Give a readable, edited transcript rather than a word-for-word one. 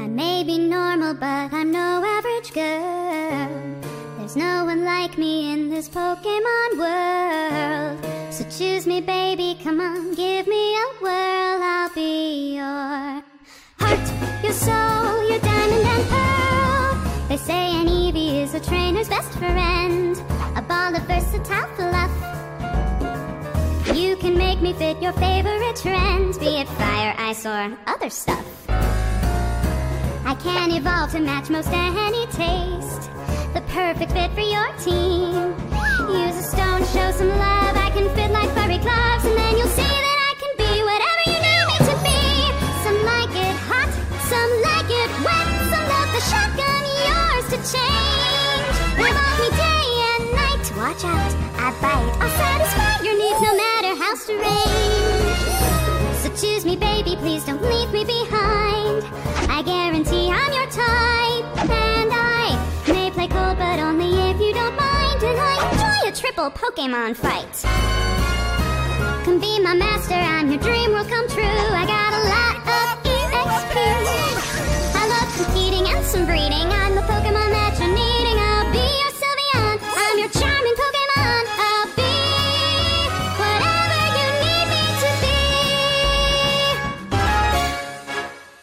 I may be normal, but I'm no average girl. There's no one like me in this Pokemon world. So choose me, baby, come on, give me a whirl. I'll be your heart, your soul, your diamond and pearl. They say an Eevee is a trainer's best friend, a ball of versatile fluff. You can make me fit your favorite trend, be it fire, ice, or other stuff. I can evolve to match most any taste, the perfect fit for your team. Use a stone, show some love, I can fit like furry gloves, and then you'll see that I can be whatever you need me to be. Some like it hot, some like it wet, some love the shotgun, yours to change. Evolve me day and night, watch out, I bite, I'll satisfy your needs no matter how strange. So choose me, baby, please don't leave me behind. I guarantee I'm your type, and I may play cold, but only if you don't mind. And I enjoy a triple Pokemon fight. Come be my master, I'm your dream will come true. I got a lot